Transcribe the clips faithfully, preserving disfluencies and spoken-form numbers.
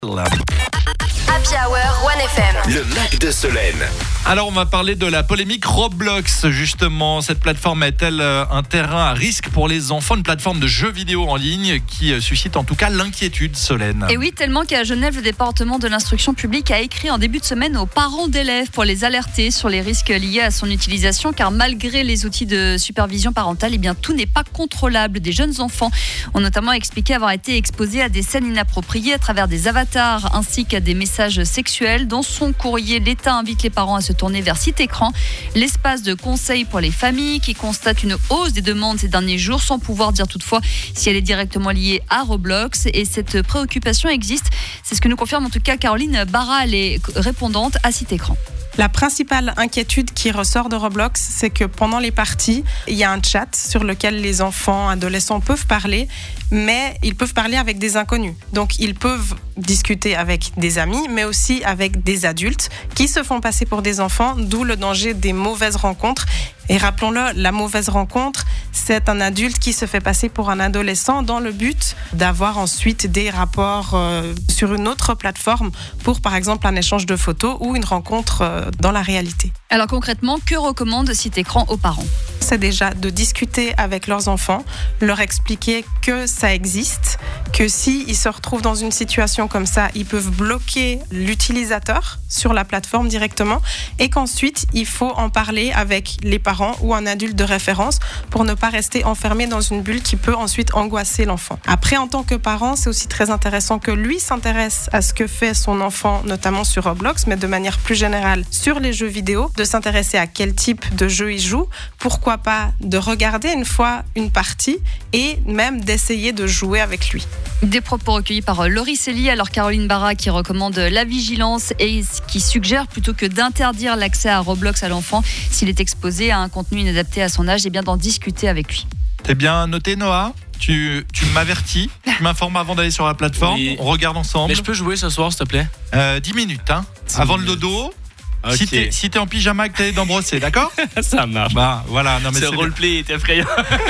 Happy Hour One F M. Le Mac de Solène. Alors on va parler de la polémique Roblox justement. Cette plateforme est-elle un terrain à risque pour les enfants? Une plateforme de jeux vidéo en ligne qui suscite en tout cas l'inquiétude, Solène. Et oui, tellement qu'à Genève, le département de l'instruction publique a écrit en début de semaine aux parents d'élèves pour les alerter sur les risques liés à son utilisation, car malgré les outils de supervision parentale, eh bien, tout n'est pas contrôlable. Des jeunes enfants ont notamment expliqué avoir été exposés à des scènes inappropriées à travers des avatars ainsi qu'à des messages sexuels. Dans son courrier, l'État invite les parents à se tourner vers Site Écran, l'espace de conseil pour les familles qui constate une hausse des demandes ces derniers jours, sans pouvoir dire toutefois si elle est directement liée à Roblox. Et cette préoccupation existe, c'est ce que nous confirme en tout cas Caroline Barra, elle est répondante à Site Écran. La principale inquiétude qui ressort de Roblox, c'est que pendant les parties, il y a un chat sur lequel les enfants, adolescents peuvent parler, mais ils peuvent parler avec des inconnus. Donc, ils peuvent discuter avec des amis, mais aussi avec des adultes qui se font passer pour des enfants, d'où le danger des mauvaises rencontres. Et rappelons-le, la mauvaise rencontre, c'est un adulte qui se fait passer pour un adolescent dans le but d'avoir ensuite des rapports euh, sur une autre plateforme pour, par exemple, un échange de photos ou une rencontre euh, dans la réalité. Alors concrètement, que recommande Site Écran aux parents ? C'est déjà de discuter avec leurs enfants, leur expliquer que ça existe, que s'ils se retrouvent dans une situation comme ça, ils peuvent bloquer l'utilisateur sur la plateforme directement et qu'ensuite, il faut en parler avec les parents ou un adulte de référence pour ne pas rester enfermé dans une bulle qui peut ensuite angoisser l'enfant. Après, en tant que parent, c'est aussi très intéressant que lui s'intéresse à ce que fait son enfant, notamment sur Roblox, mais de manière plus générale sur les jeux vidéo, de s'intéresser à quel type de jeu il joue, pourquoi pas de regarder une fois une partie et même d'essayer de jouer avec lui. Des propos recueillis par Laurie Célie, alors Caroline Barra qui recommande la vigilance et qui suggère plutôt que d'interdire l'accès à Roblox à l'enfant s'il est exposé à un contenu inadapté à son âge, et bien d'en discuter avec lui. T'es bien noté, Noah? Tu, tu m'avertis, tu m'informes avant d'aller sur la plateforme, oui. On regarde ensemble. Mais je peux jouer ce soir, s'il te plaît? euh, dix minutes, hein. Avant minutes. Le dodo. Okay. Si, t'es, si t'es en pyjama et que t'es dans brosser, d'accord? Ça marche. Bah voilà, non mais ce c'est roleplay est effrayant.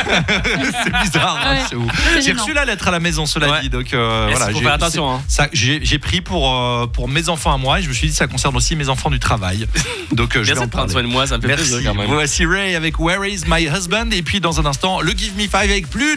C'est bizarre, hein, ouais. c'est ouf. C'est j'ai reçu la lettre à la maison, cela ouais. dit, donc euh, Merci voilà. Faut j'ai, faire attention. Hein. Ça, j'ai, j'ai pris pour euh, pour mes enfants à moi et je me suis dit ça concerne aussi mes enfants du travail. Donc euh, je vais en prendre soin de moi, ça me fait Merci. plaisir quand même. Voici Ray avec Where Is My Husband et puis dans un instant le Give Me Five avec plus